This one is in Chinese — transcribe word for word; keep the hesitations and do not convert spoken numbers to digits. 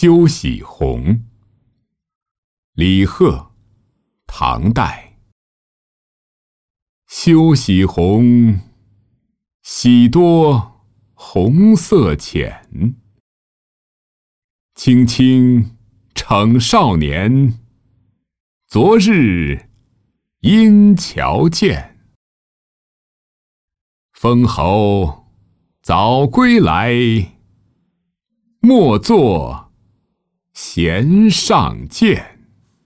休喜红，李贺，唐代。休喜红，喜多红色浅。青青逞少年，昨日阴桥见。封侯早归来，莫作弦上箭。